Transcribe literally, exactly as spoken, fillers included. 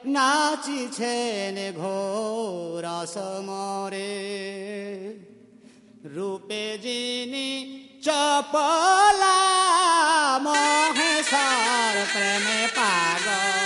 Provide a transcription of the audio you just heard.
নাচিছেন ঘোর সমরে রূপে যিনি চপলা মহেশ্বর প্রেমে পাগল